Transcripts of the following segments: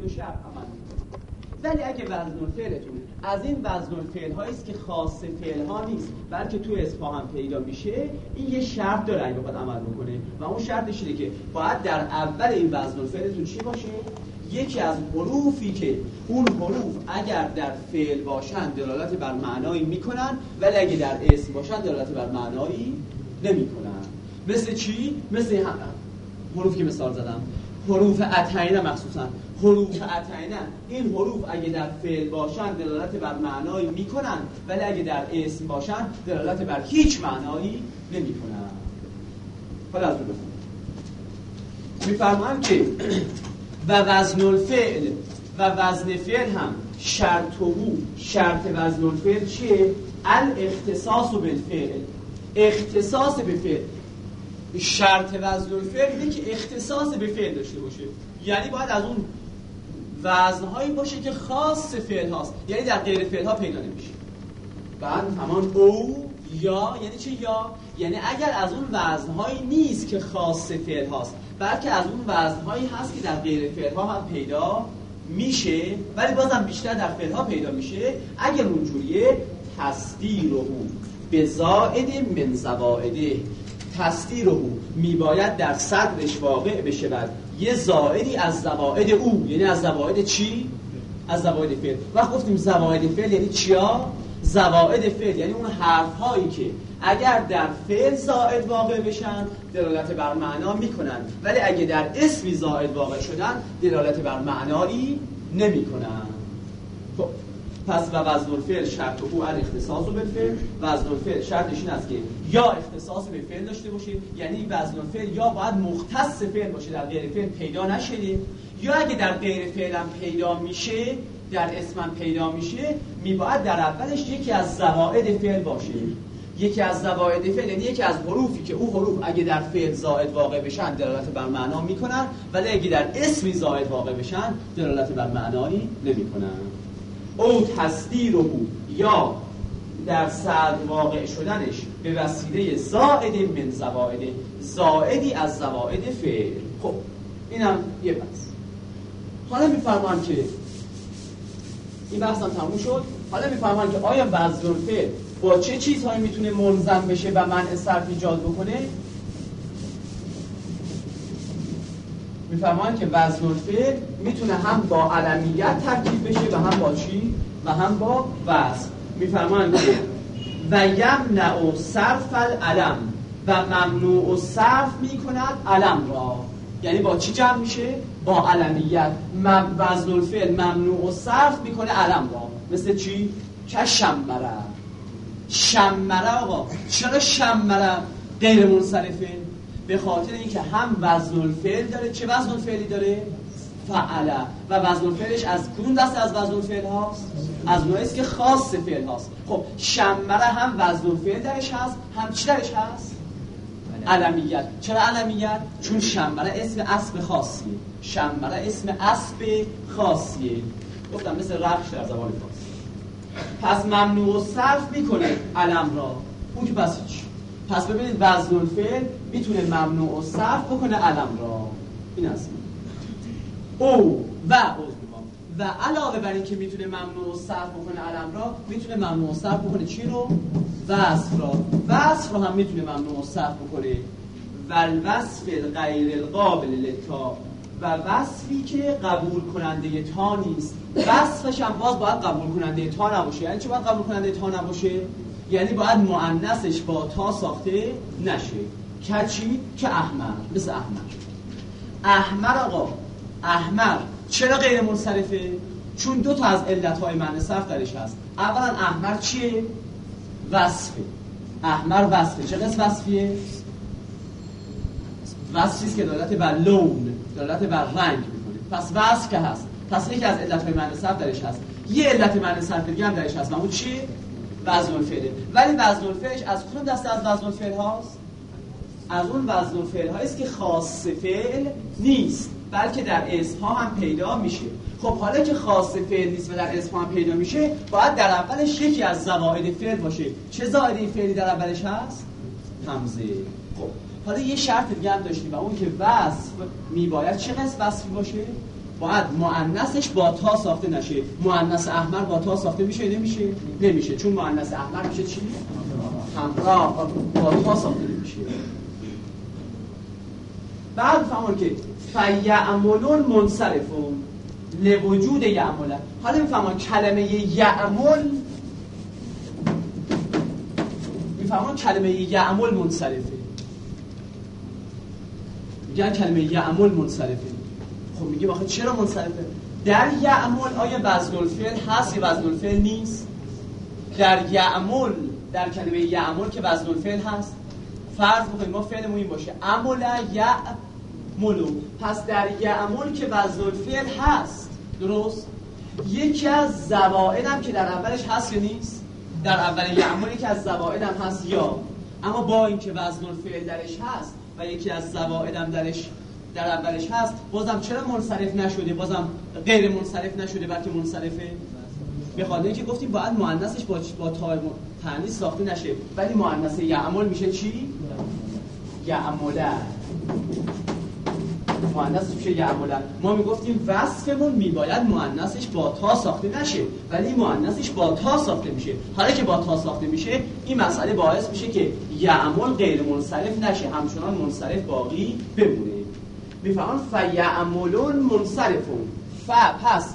دو شرط عمل میکنه. ولی اگه وزن الفعلتون از این وزن الفعل هایی است که خاص فعل ها نیست بلکه تو اسمها هم پیدا میشه، این یه شرط داره اگه بخواد عمل بکنه و اون شرطش اینه که باید در اول این وزن الفعلتون چی باشه؟ یکی از حروفی که اون حروف اگر در فعل باشن دلالت بر معنایی میکنن ولی اگه در اسم باشن دلالت بر معنایی نمیکنن. مثل چی؟ مثل حروف که مثال زدم، حروف اتینه مخصوصا. حروف اتینه این حروف اگه در فعل باشن دلالت بر معنایی میکنن ولی اگه در اسم باشن دلالت بر هیچ معنایی نمیکنن. حالا از اون میفرمان که و وزن الفعل و وزن فعل هم شرط وزن الفعل چیه؟ الاختصاص بالفعل، اختصاص به فعل. شرط وزن الفعل اینه که اختصاص به فعل داشته باشه، یعنی باید از اون وزنهایی باشه که خاص فعل هاست، یعنی در غیر فعل ها پیدا نمیشه. بعد همان او یا یعنی چه؟ یا یعنی اگر از اون وزنهایی نیست که خاص فعل هاست بلکه از اون وزنهایی هست که در غیر فعل ها هم پیدا میشه ولی بازم بیشتر در فعل ها پیدا میشه، اگر اونجوریه تصدیره به زائد من زوائده، تصدیره میباید در صدرش واقع بشه بر یه زائدی از زوائد او، یعنی از زوائد چی؟ از زوائد فعل. وقت گفتیم زوائد فعل یعنی چیا؟ زوائد فعل یعنی اون حرف هایی که اگر در فعل زائد واقع بشن دلالت بر معنا میکنن ولی اگه در اسمی زائد واقع شدن دلالت بر معنایی نمیکنن. خب پس و وزن الفعل شرط او الاختصاص بالفعل، وزن الفعل شرطش این است که یا اختصاص به فعل داشته باشه، یعنی وزن الفعل یا باید مختص فعل باشه در غیر فعل پیدا نشه، یا اگه در غیر فعل هم پیدا میشه در اسم هم پیدا میشه میباید در اولش یکی از زوائد فعل باشه. یکی از زوائد فعل یعنی یکی از حروفی که او حروف اگه در فعل زائد واقع بشن دلالت بر معنا میکنن ولی اگه در اسمی زائد واقع بشن دلالت بر معنایی نمیکنن. او تصدیر او یا در صدر واقع شدنش به وسیله زائد من زوائد، زائدی از زوائد فعل. خب اینم یه بحث. حالا میفرمان که این بحث هم تموم شد. حالا میفرمان که آیا وزن الفعل با چه چیزهایی میتونه ملزم بشه و منع صرف ایجاد بکنه؟ میفرمان که وزن الفعل میتونه هم با علمیت ترکیب بشه و هم با چی؟ و هم با وزن. میفرمان که و یمنع صرف العلم و ممنوع صرف میکند علم را، یعنی با چی جمع میشه؟ با علمیت. وزن الفعل ممنوع صرف میکنه علم را. مثل چی؟ که شمره. شمره آقا چرا شمره غیر منصرفه؟ به خاطر اینکه هم وزن الفعل داره. چه وزن الفعلی داره؟ فعله. و وزن الفعلش از کدوم دسته از وزن الفعل هاست؟ از نوعی است که خاص فعل هاست. خب شمره هم وزن الفعل درش هست هم چی درش هست؟ علمیت. چرا علمیت؟ چون شمره اسم اسب خاصیه. شمره اسم اسب خاصیه. گفتم مثل رخش در زبان فارسی. پس ممنوع صرف میکنه علم را. اون که پس هیچ. پس ببینید وزن الفعل میتونه ممنوع صرف بکنه علم را. این است. او و علاوه بر این که میتونه ممنوع صرف بکنه علم را، میتونه ممنوع صرف بکنه چی رو؟ وصف را. وصف را هم میتونه ممنوع صرف بکنه. والوصف غیر القابل للتا، و وصفی که قبول کننده تا نیست. وصفش هم باز باید قبول کننده تا نباشه. یعنی چه باید قبول کننده تا نباشه؟ یعنی باید مؤنثش با تا ساخته نشه. که چی؟ که احمر. مثل احمر. احمر آقا، احمر چرا غیر منصرفه؟ چون دو تا از علتهای معنی صرف درش هست. اولا احمر چیه؟ وصفه. احمر وصفه. چه قسم وصفیه؟ وصفیست که دلالت بر لون، دلالت بر رنگ میکنه. پس وصف که هست. پس یکی از علتهای معنی صرف درش هست. یه علت معنی صرف دیگه هم درش هست. اون چیه؟ وزن الفعل. ولی وزن الفعلش از کدوم دسته از وزن الفعل هاست؟ از اون وزن الفعل هاییست که خاص فعل نیست بلکه در اسم ها هم پیدا میشه. خب حالا که خاص فعل نیست و در اسم ها هم پیدا میشه باید در اولش یکی از زوائد فعل باشه. چه زائد فعلی در اولش هست؟ همزه. خب حالا یه شرط دیگه هم داشتیم و اون که وصف میباید چه قسم وصفی باشه؟ باید مؤنثش با تا ساخته نشه. مؤنث احمر با تا ساخته میشه نمیشه چون مؤنث احمر میشه چی؟ همراه با تا ساخته نمیشه. بعد فهمون که فیعملون منصرفون لوجود یعمل. حالا میفهمون کلمه یعمل منصرفه. میگن کلمه یعمل منصرفه. خب میگه آخه چرا منصرفه؟ در یعمل آیا وزن الفعل هست یا وزن الفعل نیست؟ در یعمل، در کلمه یعمل که وزن الفعل هست، فرض بکنیم ما فعلمون این باشه عمل یعملو، پس در یعمل که وزن الفعل هست، درست؟ یکی از زوائد هم که در اولش هست یا نیست؟ در اول یعمل یکی از زوائد هم هست یا، اما با اینکه وزن الفعل درش هست و یکی از زوائد هم در اولش هست، بازم چرا منصرف نشده؟ بازم غیر منصرف نشده بلکه منصرفه. به خاطر اینکه گفتیم باید مؤنثش با تا تأنیث ساخته نشه، ولی مؤنث یعمل میشه چی؟ یعمله. مؤنثش میشه یعمله. ما میگفتیم وصفمون میباید مؤنثش با تا ساخته نشه، ولی مؤنثش با تا ساخته میشه. حالا که با تا ساخته میشه، این مسئله باعث میشه که یعمل غیر منصرف نشه، همچنان منصرف باقی بمونه. میفهمن فیعملون منصرفون. پس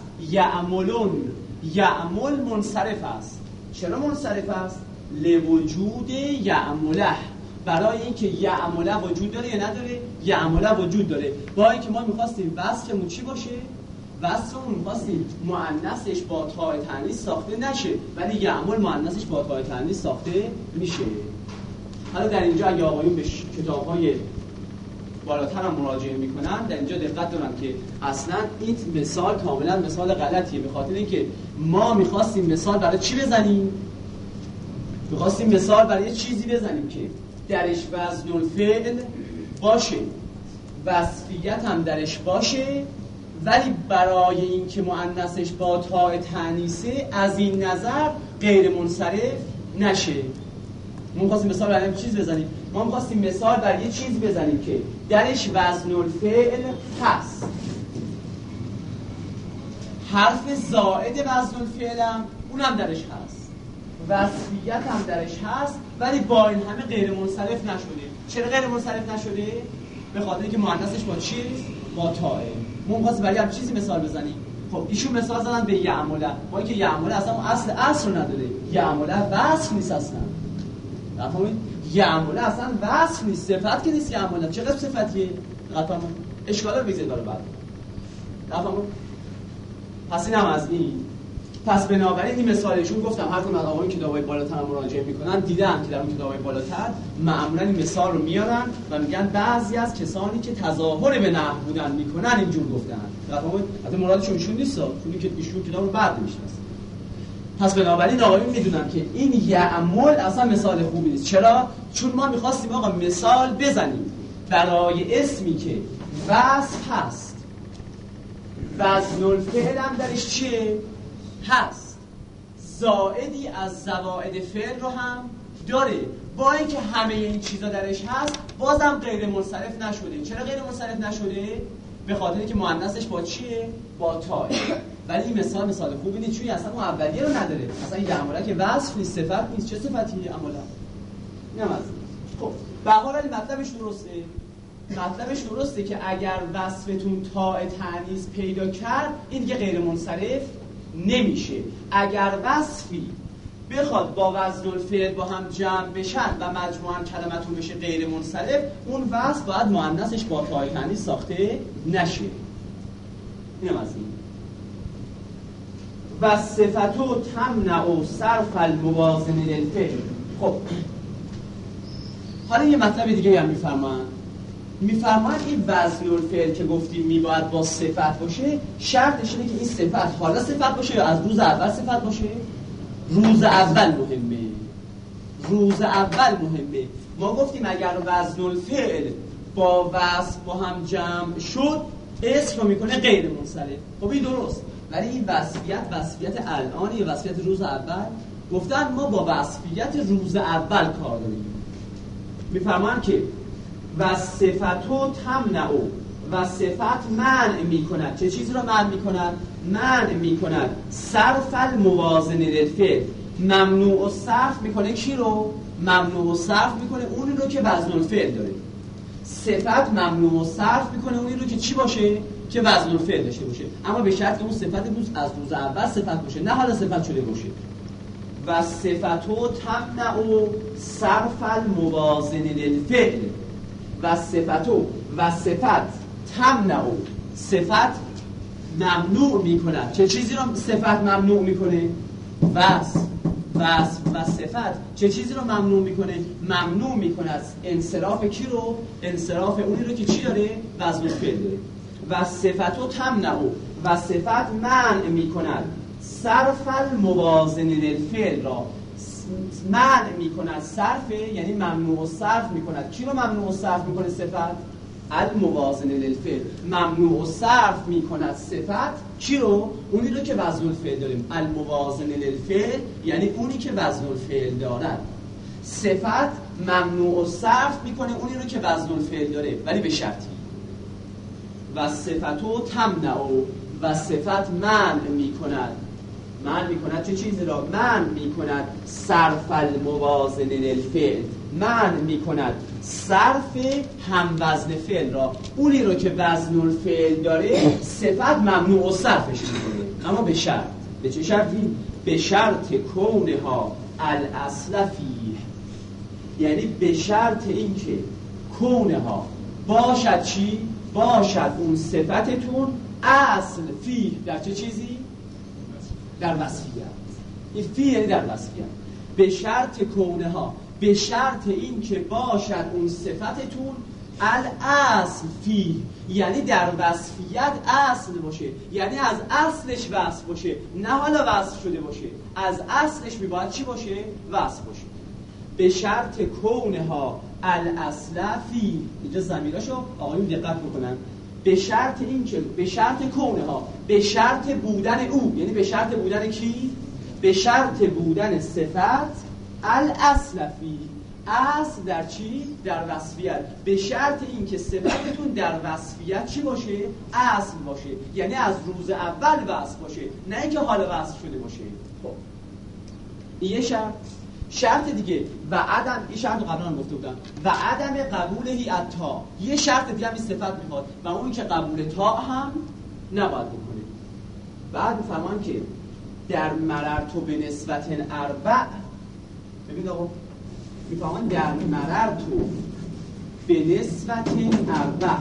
یعمل منصرف است. چرا منصرف است؟ لوجود یعمله، برای اینکه یعمله وجود داره یا نداره؟ یعمله وجود داره. با اینکه ما می‌خواستیم وصفمون چی باشه؟ وصفمون می‌خواستیم مؤنثش با تاء تأنیث ساخته نشه، ولی یعمل مؤنثش با تاء تأنیث ساخته میشه. حالا در اینجا اگه آقایون به کتاب‌های بالاتر هم مراجعه میکنن، در اینجا دقت دارن که اصلا این مثال کاملا مثال غلطیه، به خاطر اینکه ما میخواستیم مثال برای چی بزنیم؟ میخواستیم مثال برای یه چیزی بزنیم که درش وزن الفعل باشه، وصفیت هم درش باشه، ولی برای اینکه مؤنثش با تاء تأنیثه از این نظر غیر منصرف نشه. ما می‌خواستیم مثال برای چیز بزنیم. ما می‌خواستیم مثال برای یه چیز بزنیم که درش وزن الفعل هست، حرف زائد وزن الفعل هم اونم درش هست، وصفیت هم درش هست، ولی با این همه غیر منصرف نشده. چرا غیر منصرف نشده؟ به خاطر اینکه مؤنثش با چیه؟ با تاء. ما می‌خواستیم برای هم چیزی مثال بزنیم. خب ایشون مثال زدن به یعمله، با اینکه یعمله اصلا اصل نداره. یعمله وصف نیست اصلا. فهمید؟ یعمله اصلا وصف نیست، صفت که نیست. یعمله چقدر صفتیه؟ فهمید؟ اشکال رو بگذارید برای بعد. فهمید؟ پس اینم از این. پس بنابراین این مثالشون گفتم هر کدوم از آقایون کتابای بالاتر مراجعه میکنن دیدن که در اون کتابای بالاتر معمولا این مثال رو میارن و میگن بعضی از کسانی که تظاهر به نحو بودن میکنن اینجور گفتن. فهمید؟ حتی مرادشون ایشون نیست، چون که ایشون کتاب رو بعد میشناسن. پس بنابراین آقایون میدونن که این یعمل اصلا مثال خوبی نیست. چرا؟ چون ما میخواستیم آقا مثال بزنیم برای اسمی که وصف هست، وزن الفعل هم درش چیه؟ هست، زائدی از زوائد فعل رو هم داره، با اینکه همه این چیزا درش هست بازم غیر منصرف نشده. چرا غیر منصرف نشده؟ به خاطر اینکه مؤنثش با چیه؟ با تاء. ولی این مثال خوبی نیست، چون اصلا اون اولیه رو نداره. اصلا این یعمله که وصف نیست، صفت نیست. چه صفتیه عملا؟ اینم از خب به هر حال مطلبش درسته. مطلبش درسته که اگر وصفتون تاء تأنیث پیدا کرد، این دیگه غیر منصرف نمیشه. اگر وصفی بخواد با وزن الفعل با هم جمع بشن و مجموعاً کلمتون بشه غیر منصرف، اون وصف باید مؤنثش با تاء تأنیث ساخته نشه. اینم از این. و صفتو تمنع صرف الموازن للفعل. خب حالا یه مطلب دیگه هم میفرمان این وزن الفعل که گفتیم میباید با صفت باشه، شرطش اینه که این صفت حالا صفت باشه یا از روز اول صفت باشه؟ روز اول مهمه. ما گفتیم اگر وزن الفعل با وصف با هم جمع شد، اسم رو میکنه غیر منصرف. خب این درست، ولی این وصفیت الان یا وصفیت روز اول؟ گفتن ما با وصفیت روز اول کار داریم. میفرمان که و صفتو تمنع و صفت منع میکند. چه چیزی رو منع میکند؟ منع میکند صرف الموازنه للفعل. ممنوع و صرف میکنه کی رو؟ ممنوع و صرف میکنه اونی رو که وزن الفعل داره. صفت ممنوع و صرف میکنه اونی رو که چی باشه؟ که وزن الفعل داشته باشه، اما به شرط که اون صفت از روز اول صفت باشه، نه حالا صفت شده باشه. و صفتو تمنع صرف الموازنه للفعل. و صفتو و صفت تمنع، صفت ممنوع میکنه. چه چیزی رو صفت ممنوع میکنه؟ و صفت چه چیزی رو ممنوع میکنه؟ ممنوع میکنه از انصراف کی رو؟ انصراف اونی رو که چی داره؟ وزن الفعل داره. و صفتو تمنع، و صفت منع میکند صرف الموازنه للفعل را. منع میکند صرف، یعنی ممنوع و صرف میکند. کی رو ممنوع و صرف میکنه؟ صفت الموازنه للفعل. ممنوع و صرف میکند صفت کی رو؟ اونی رو که وزن الفعل داریم. الموازنه للفعل یعنی اونی که وزن الفعل دارد. صفت ممنوع و صرف میکنه اونی رو که وزن الفعل داره، ولی به شرطی. و صفتو تمنع، و صفت منع میکند. منع میکند چه چیزی را؟ منع میکند صرف الموازنه للفعل. منع میکند صرف هم وزن فعل را. اونی رو که وزن الفعل داره صفت ممنوع و صرفش میکنه، اما به شرط. به چه شرطی؟ به شرط کونها الاصل فیه، یعنی به شرط اینکه کونها باشد چی؟ باشد اون صفتتون اصل فیه در چه چیزی؟ در وصفیت. این فیه یعنی در وصفیت. به شرط کونها، به شرط این که باشد اون صفتتون الاصل فیه، یعنی در وصفیت اصل باشه، یعنی از اصلش وصف باشه، نه حالا وصف شده باشه. از اصلش میباید چی باشه؟ وصف باشه. به شرط کونها الاصل فیه. اینجا ضمیراشو آقایون دقت بکنن. به شرط این که، به شرط کونها، به شرط بودن او، یعنی به شرط بودن کی؟ به شرط بودن صفت الاصل فیه. اصل در چی؟ در وصفیت. به شرط این که صفتتون در وصفیت چی باشه؟ اصل باشه، یعنی از روز اول وصف باشه، نه اینکه حالا وصف شده باشه. خب این یه شرط. شرط دیگه و عدم، این شرط رو قبلا هم گفته بودم، و عدم قبولهی التا. یه شرط دیگه هم این صفت میخواد و اون که قبول تا هم نباید بکنه. بعد میفهمان که در مررتو به نسبت اربع، ببین آقا میفهمان در مررتو به نسبت اربع،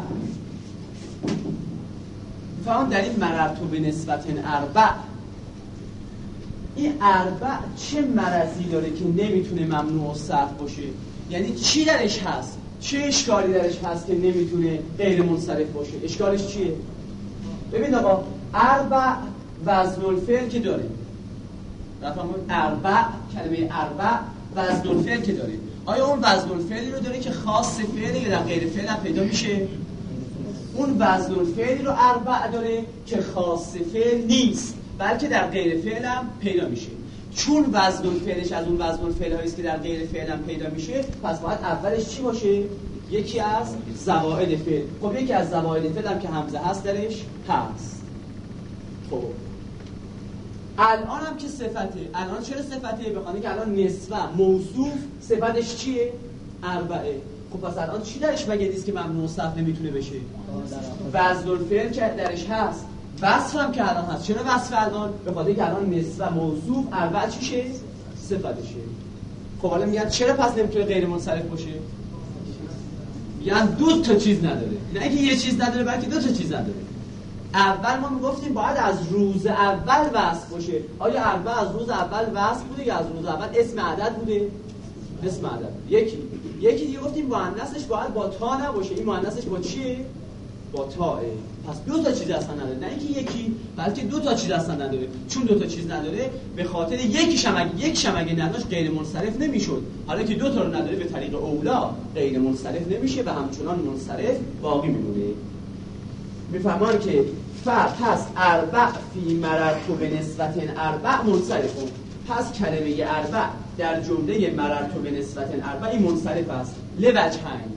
میفهمان در این مررتو به نسبت اربع، این اربع چه مرضی داره که نمیتونه ممنوع و صرف باشه؟ یعنی چی درش هست؟ چه اشکالی درش هست که نمیتونه غیر منصرف باشه؟ اشکالش چیه؟ ببین آقا اربع وزن الفعل که داره، رفهمون اربع، کلمه اربع وزن الفعل که داره، آیا اون وزن الفعلی رو داره که خاص فعله یا در غیر فعل هم پیدا میشه؟ اون وزن الفعلی رو اربع داره که خاص فعل نیست، بلکه در غیر فعل هم پیدا میشه. چون وزن الفعلش از اون وزن الفعل هاییست که در غیر فعل هم پیدا میشه، پس باید اولش چی باشه؟ یکی از زوائد فعل. خب یکی از زوائد فعل هم که همزه هست درش هست. خب الان هم که صفته، الان چرا صفته؟ بخوانه که الان نسبه موصوف صفتش چیه؟ اربعه. خب پس الان چی درش مگه نیست که ممنوع صرف نمیتونه بشه؟ وزن الفعل که درش هست، وصف هم که الان هست. چرا وصف الان؟ به خاطر که الان نسبه موصوف اربعه چیشه؟ صفتشه. خب حالا میگن چرا پس نمیتونه غیر منصرف باشه؟ میگن دو تا چیز نداره، نه اینکه یه چیز نداره بلکه دو تا چیز نداره. اول ما میگفتیم باید از روز اول وصف باشه. آیا اربعه از روز اول وصف بوده یا از روز اول اسم عدد بوده؟ اسم عدد. یکی دیگه گفتیم مؤنثش باید با تا نباشه. این مؤنثش با چیه؟ با تاه. پس دو تا چیز اصلا نداره، نه اینکه یکی بلکه دو تا چیز اصلا نداره. چون دو تا چیز نداره به خاطر یکیشم اگه نداشت غیر منصرف نمیشد. حالا که دو تا رو نداره به طریق اولا غیر منصرف نمیشه و همچنان منصرف باقی میمونه. میفهمان که پس اربع فی مررتو به نسبت اربع منصرفون. پس کلمه اربع در جمله مررتو به نسبت اربع منصرف است. لوجهین،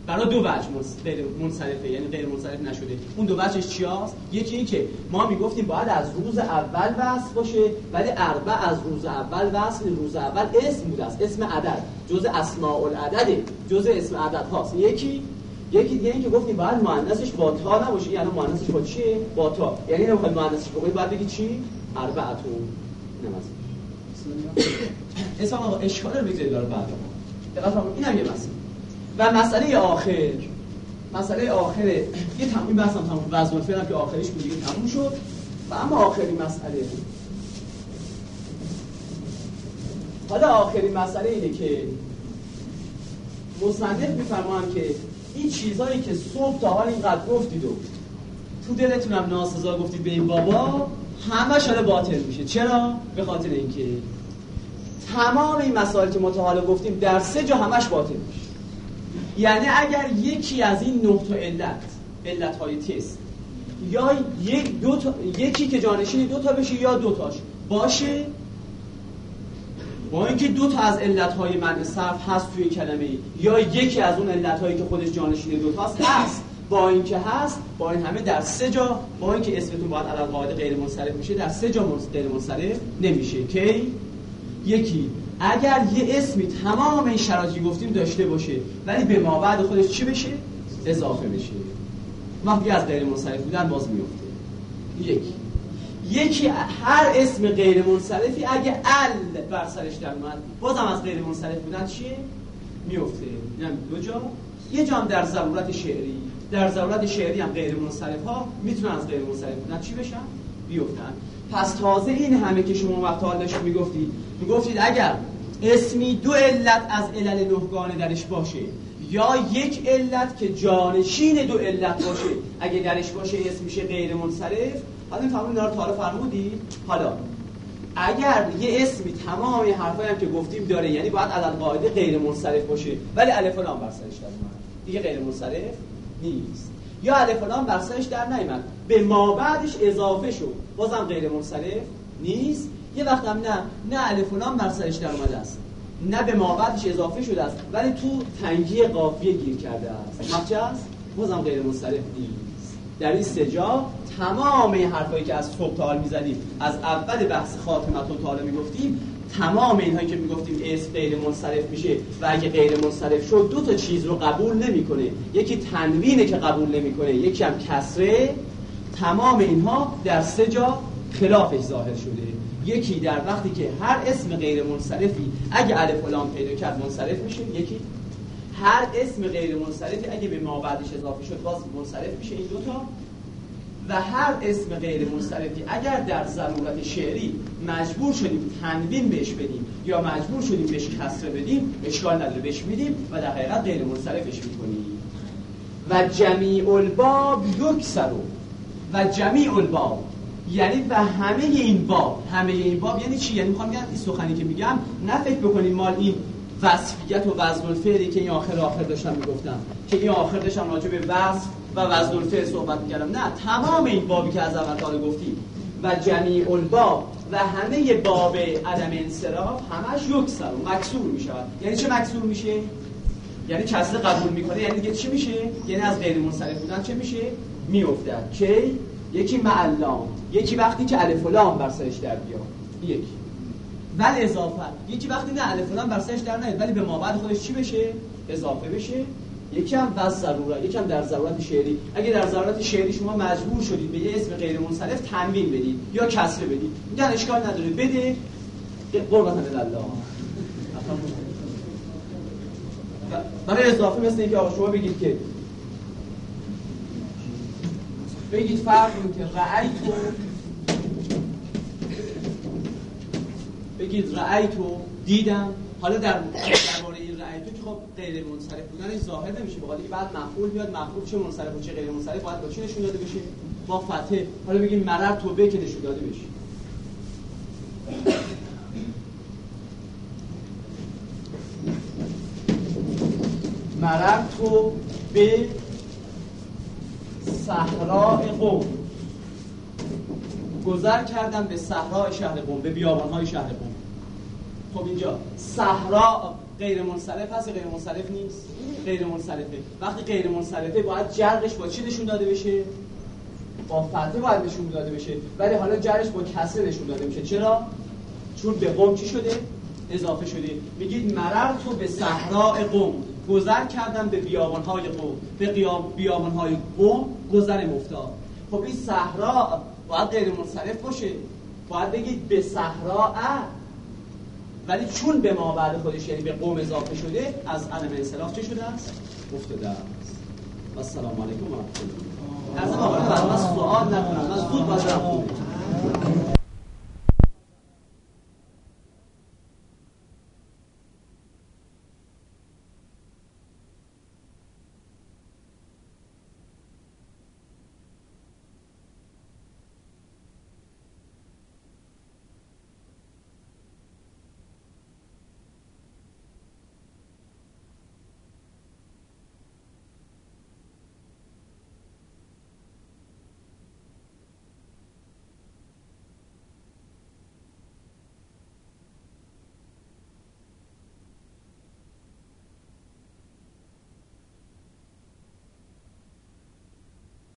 برای دو وجه غیر منصرفه، یعنی غیر منصرف نشده. اون دو وجهش چیاست؟ یکی این که ما میگفتیم باید از روز اول وصل باشه، ولی اربع از روز اول وصل، روز اول اسم بوده است، اسم عدد، جزء اسماء العدده، جزء اسم عدد هاست. یکی دیگه این که گفتیم باید مؤنثش با تا نباشه، یعنی مؤنثش با چیه؟ با تا. یعنی نمیخواد مؤنثش بگید، باید بگی چی؟ اربعتون. اسم آقا اشکال رو بگذارید داره بعد اینم یه مسئله. و مسئله آخر یه تموم بحثم تموم وزن الفعل که آخرش بود دیگه تموم شد. و اما آخرین مسئله اینه که مصنف میفرمایم که این چیزایی که صبح تا حال اینقدر گفتید و تو دلتونم ناسزا گفتید به این بابا، همه شده باطل میشه. چرا؟ به خاطر اینکه تمام این مسائل که متعال گفتیم در 3 جا همش باطل میشه. یعنی اگر یکی از این 9 تا علتهای تست یا یکی که جانشین 2 تا بشه یا 2 تاش باشه، با اینکه 2 تا از علتهای منع صرف هست توی کلمه، یا یکی از اون علتهایی که خودش جانشین 2 تاست هست، با اینکه هست، با این همه در 3 جا، با اینکه اسمتون باید علی القاعده غیر منصرف میشه، در 3 جا غیر منصرف نمیشه. که یکی اگر یه اسمی تمام این شرایطی گفتیم داشته باشه ولی به ما بعد خودش چی بشه؟ اضافه بشه، وقتی از غیر منصرف بودن باز میفته. یکی هر اسم غیر منصرفی اگه ال بر سرش در اومد بازم از غیر منصرف بودن چیه؟ میفته. یعنی 2 جا. یه جا هم در ضرورت شعری هم غیر منصرف ها میتونن از غیر منصرف بودن چی بشن؟ بیفتن. پس تازه این همه که شما وقتا داشتید میگفتید اگر اسمی 2 علت از علل 9 گانه درش باشه یا یک علت که جانشین 2 علت باشه اگه درش باشه اسم میشه غیر منصرف. حالا این تمام اینا رو تا فرمودید. حالا اگر یه اسمی تمام این حرفایی هم که گفتیم داره، یعنی باید علی القاعده غیر منصرف باشه ولی الف و لام بر سرش در اومد، دیگه غیر منصرف نیست. یا الف و لام بر سرش در نیامد، به ما بعدش اضافه شد، بازم غیر منصرف نیست. یه وقت هم نه الف و لام بر سرش در اومده است، نه به ما بعدش اضافه شده است، ولی تو تنگی قافیه گیر کرده است، مخچه است، بازم غیر منصرف نیست. در این 3 جا تمام این حرفایی که از صبح تا حال می‌زدیم، از اول بحث خاتمتون تا حالا میگفتیم، تمام اینهایی که میگفتیم اسم غیر منصرف میشه و اگه غیر منصرف شد 2 تا چیز رو قبول نمیکنه، یکی تنوینه که قبول نمیکنه، یکی هم کسره. تمام اینها در 3 جا خلافش ظاهر شده. یکی در وقتی که هر اسم غیر منصرفی اگه الف و لام پیدا کرد منصرف میشه، یکی هر اسم غیر منصرفی اگه به ما بعدش اضافه شد باز منصرف میشه، این 2 تا. و هر اسم غیر منصرفی اگر در ضرورت شعری مجبور شدیم تنوین بهش بدیم یا مجبور شدیم بهش کسره بدیم، اشکال نداره بهش میدیم و در حقیقت غیر منصرفش میکنیم. و جمیع الباب یکسرو، و جمیع الباب یعنی و همه این باب یعنی چی؟ یعنی میخوام بگم این سخنی که میگم نه فکر بکنیم مال این وصفیت و وزن الفعلی که این آخر داشتم میگفتم، که این آخر داشتم راجع به وصف و وزن الفعل صحبت میکردم. نه، تمام این بابی که از اول تا حالا گفتیم و جمیع الباب و همه باب عدم انصراف همش یکسر و مکسور میشود. یعنی چه مکسور میشه؟ یعنی کسره قبول میکنه، یعنی دیگه چی میشه؟ یعنی از غیر منصرف بودن چه میشه؟ میافتد. که یکی معلام، یکی وقتی که الف و لام بر سرش در بیاد، یکی ولی اضافه، یکی وقتی نه الف و لام بر سرش در نیاد ولی به ما بعد خودش چی بشه؟ اضافه بشه. یکی هم بس ضروره، یکی هم در ضرورت شعری. اگه در ضرورت شعری شما مجبور شدید به یه اسم غیر منصرف تنوین بدید یا کسره بدید، میگن اشکال نداره بده، قربان الله. برای اضافه مثل اینکه آقا شما بگید که فرق این که رأیتو دیدم. حالا درباره این رأیتو که خب غیر منصرف بودنش ظاهر نمیشه، بخاطر اینکه بعد مفعول بیاد، مفعول چه منصرف و چه غیر منصرف باید با چی نشون داده بشه؟ با فتحه. حالا بگیم مررتو به که نشون داده بشه. مررتو به صحراء قوم، گذر کردم به صحرای شهر قوم، به بیابان‌های شهر قوم. خب اینجا صحرا غیر منصرف هست یا غیر منصرف نیست؟ غیر منصرفه. وقتی غیر منصرفه باید جرش با چی نشون داده بشه؟ با فتحه باید نشون داده بشه، ولی حالا جرش با کسره نشون داده میشه. چرا؟ چون به قم چی شده؟ اضافه شده. میگید مررت به صحراء قم، گذر کردم به بیابان‌های قم، به بیابان‌های قم گذرم افتاد. خب این صحرا باید غیر منصرف باشه، باید بگید به صحراء، ولی چون به ما بعد خودش یعنی به قم اضافه شده از علم انصراف چه شده است؟ افتاده است. و السلام علیکم و رحمت الله. از آقای من سوال نکنم، من زود باید رفتم.